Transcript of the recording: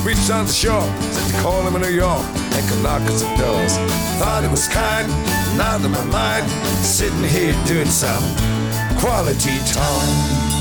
reached on the shore, said to call him in New York and come knock on some doors. Thought it was kind, not in my mind, sitting here doing some quality time.